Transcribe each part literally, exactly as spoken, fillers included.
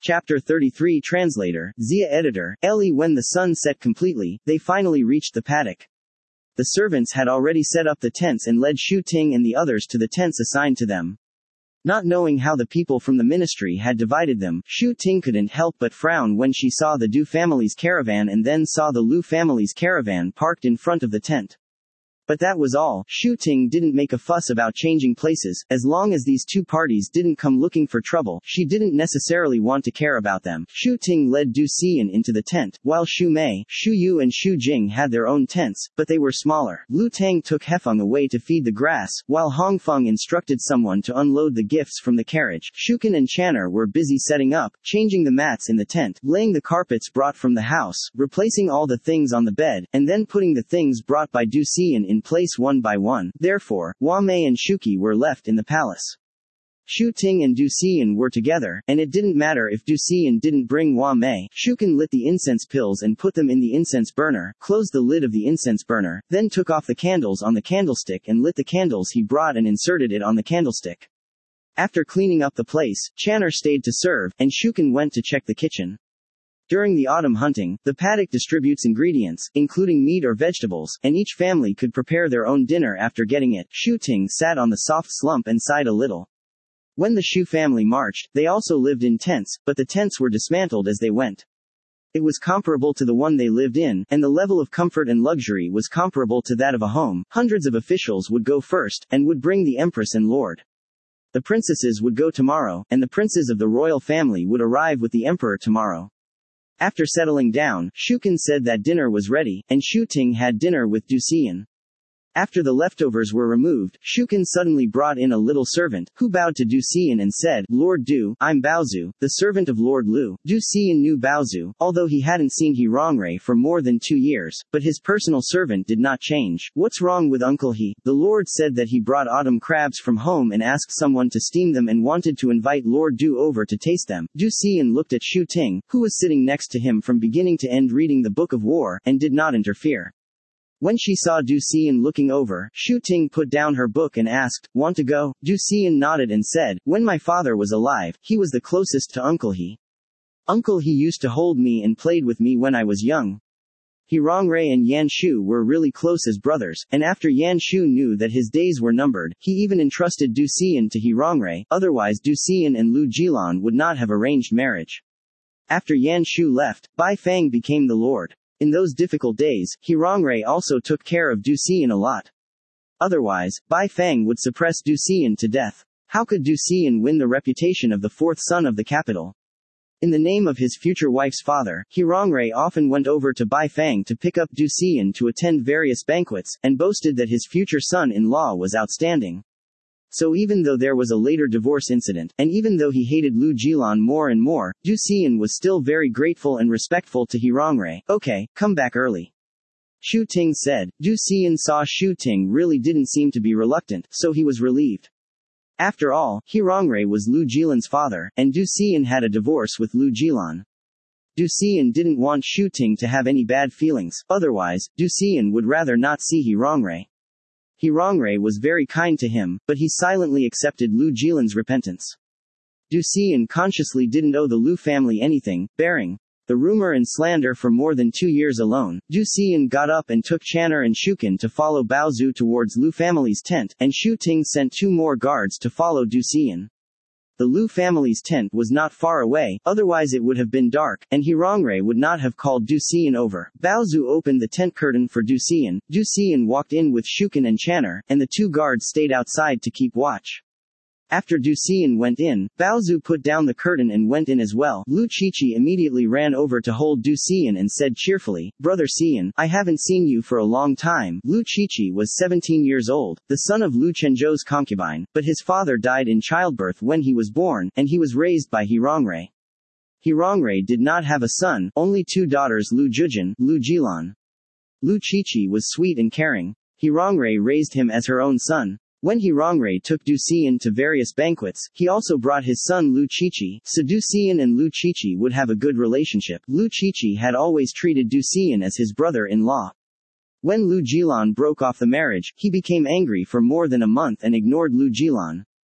Chapter thirty-three Translator, Zia Editor, Ellie. When the sun set completely, they finally reached the paddock. The servants had already set up the tents and led Shu Ting and the others to the tents assigned to them. Not knowing how the people from the ministry had divided them, Shu Ting couldn't help but frown when she saw the Du family's caravan and then saw the Lu family's caravan parked in front of the tent. But that was all. Shu Ting didn't make a fuss about changing places. As long as these two parties didn't come looking for trouble, she didn't necessarily want to care about them. Shu Ting led Du Xian into the tent, while Shu Mei, Shu Yu and Shu Jing had their own tents, but they were smaller. Lu Tang took Hefeng away to feed the grass, while Hong Feng instructed someone to unload the gifts from the carriage. Shuken and Channer were busy setting up, changing the mats in the tent, laying the carpets brought from the house, replacing all the things on the bed, and then putting the things brought by Du Xian in place one by one. Therefore, Hua Mei and Shuki were left in the palace. Shu Ting and Du Xian were together, and it didn't matter if Du Xian didn't bring Hua Mei. Shuken lit the incense pills and put them in the incense burner, closed the lid of the incense burner, then took off the candles on the candlestick and lit the candles he brought and inserted it on the candlestick. After cleaning up the place, Channer stayed to serve, and Shuken went to check the kitchen. During the autumn hunting, the paddock distributes ingredients, including meat or vegetables, and each family could prepare their own dinner after getting it. Shu Ting sat on the soft slump and sighed a little. When the Shu family marched, they also lived in tents, but the tents were dismantled as they went. It was comparable to the one they lived in, and the level of comfort and luxury was comparable to that of a home. Hundreds of officials would go first, and would bring the empress and lord. The princesses would go tomorrow, and the princes of the royal family would arrive with the emperor tomorrow. After settling down, Shuken said that dinner was ready, and Shu Ting had dinner with Du Xian. After the leftovers were removed, Shuken suddenly brought in a little servant, who bowed to Du Xian and said, "Lord Du, I'm Baozu, the servant of Lord Lu." Du Xian knew Baozu, although he hadn't seen He Rongrui for more than two years, but his personal servant did not change. "What's wrong with Uncle He?" The Lord said that he brought autumn crabs from home and asked someone to steam them and wanted to invite Lord Du over to taste them. Du Xian looked at Shu Ting, who was sitting next to him from beginning to end reading the Book of War, and did not interfere. When she saw Du Xian looking over, Shu Ting put down her book and asked, "Want to go?" Du Xian nodded and said, "When my father was alive, he was the closest to Uncle He. Uncle He used to hold me and played with me when I was young." He Rongrui and Yan Shu were really close as brothers, and after Yan Shu knew that his days were numbered, he even entrusted Du Xian to He Rongrui, otherwise Du Xian and Lu Jilan would not have arranged marriage. After Yan Shu left, Bai Fang became the lord. In those difficult days, He Rongrui also took care of Du Xian a lot. Otherwise, Bai Fang would suppress Du Xian to death. How could Du Xian win the reputation of the fourth son of the capital? In the name of his future wife's father, He Rongrui often went over to Bai Fang to pick up Du Xian to attend various banquets, and boasted that his future son-in-law was outstanding. So even though there was a later divorce incident, and even though he hated Lu Jilan more and more, Du Xian was still very grateful and respectful to He Rongrui. "Okay, come back early," Shu Ting said. Du Xian saw Shu Ting really didn't seem to be reluctant, so he was relieved. After all, He Rongrui was Lu Jilan's father, and Du Xian had a divorce with Lu Jilan. Du Xian didn't want Shu Ting to have any bad feelings, otherwise, Du Xian would rather not see He Rongrui. He Rongrui was very kind to him, but he silently accepted Lu Jilan's repentance. Du Xian consciously didn't owe the Lu family anything, bearing the rumor and slander for more than two years alone. Du Xian got up and took Channer and Shuken to follow Baozu towards Lu family's tent, and Shu Ting sent two more guards to follow Du Xian. The Lu family's tent was not far away, otherwise it would have been dark, and He Rongrui would not have called Du Xian over. Baozu opened the tent curtain for Du Xian. Du Xian walked in with Shuken and Channer, and the two guards stayed outside to keep watch. After Du Xian went in, Baozu put down the curtain and went in as well. Lu Qiqi immediately ran over to hold Du Xian and said cheerfully, "Brother Xian, I haven't seen you for a long time." Lu Qiqi was seventeen years old, the son of Lu Chenzhou's concubine, but his father died in childbirth when he was born, and he was raised by He Rongrui. He Rongrui did not have a son, only two daughters, Lu Jujin, Lu Jilan. Lu Qiqi was sweet and caring. He Rongrui raised him as her own son. When He Rongrui took Du Xian to various banquets, he also brought his son Lu Qiqi, so Du Xian and Lu Qiqi would have a good relationship. Lu Qiqi had always treated Du Xian as his brother-in-law. When Lu Jilan broke off the marriage, he became angry for more than a month and ignored Lu Jilan.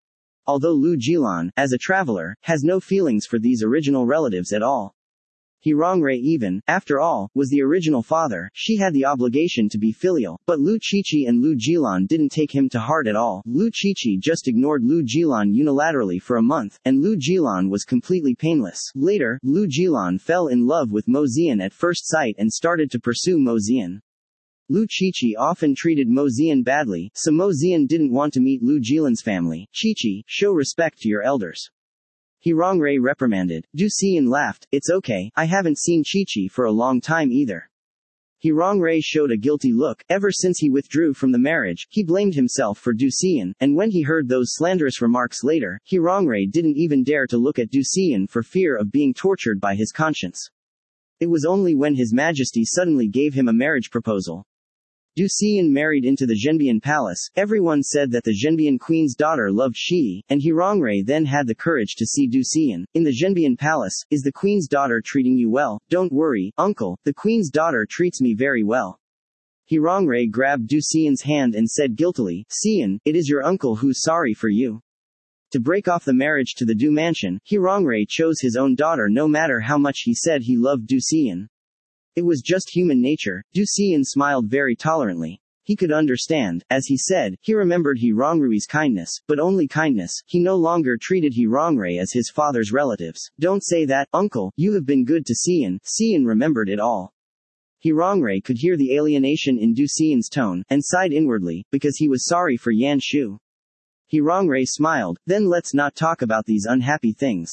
although Lu Jilan, as a traveler, has no feelings for these original relatives at all. He Rongrui even, after all, was the original father, she had the obligation to be filial, but Lu Qiqi and Lu Jilan didn't take him to heart at all. Lu Qiqi just ignored Lu Jilan unilaterally for a month, and Lu Jilan was completely painless. Later, Lu Jilan fell in love with Mo Zian at first sight and started to pursue Mo Zian. Lu Qiqi often treated Mo Zian badly, so Mo Zian didn't want to meet Lu Jilan's family. Qiqi, show respect to your elders. He Rongrui reprimanded. Du Xian laughed. It's okay, I haven't seen Qiqi for a long time either. He Rongrui showed a guilty look. Ever since he withdrew from the marriage, he blamed himself for Du Xian, and when he heard those slanderous remarks later, he Rongrui didn't even dare to look at Du Xian for fear of being tortured by his conscience. It was only when His Majesty suddenly gave him a marriage proposal. Du Xian married into the Zhenbian palace. Everyone said that the Zhenbian queen's daughter loved Shi, and he Rongrui then had the courage to see Du Xian. In the Zhenbian palace, is the queen's daughter treating you well? Don't worry, uncle, the queen's daughter treats me very well. He Rongrui grabbed Du Xian's hand and said guiltily, Xian, it is your uncle who's sorry for you. To break off the marriage to the Du mansion, he Rongrui chose his own daughter no matter how much he said he loved Du Xian. It was just human nature. Du Xian smiled very tolerantly. He could understand, as he said, he remembered He Rongrui's kindness, but only kindness. He no longer treated He Rongrui as his father's relatives. Don't say that, uncle, you have been good to Xian. Xian remembered it all. He Rongrui could hear the alienation in Du Xian's tone, and sighed inwardly, because he was sorry for Yan Shu. He Rongrui smiled. Then let's not talk about these unhappy things.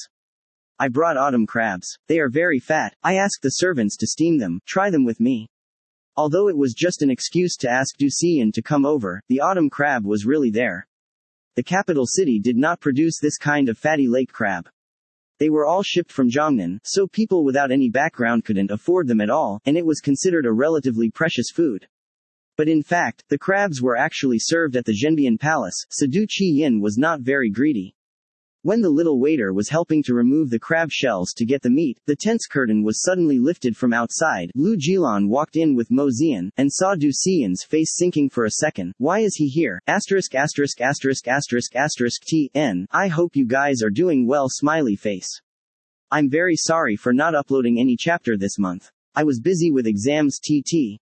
I brought autumn crabs. They are very fat. I asked the servants to steam them. Try them with me. Although it was just an excuse to ask Du Xian to come over, the autumn crab was really there. The capital city did not produce this kind of fatty lake crab. They were all shipped from Zhongnan, so people without any background couldn't afford them at all, and it was considered a relatively precious food. But in fact, the crabs were actually served at the Zhenbian palace, so Du Qiyin was not very greedy. When the little waiter was helping to remove the crab shells to get the meat, the tense curtain was suddenly lifted from outside. Lu Jilan walked in with Mo Zian, and saw Du Xian's face sinking for a second. Why is he here? Asterisk asterisk asterisk asterisk asterisk T N. I hope you guys are doing well. Smiley face. I'm very sorry for not uploading any chapter this month. I was busy with exams. T T.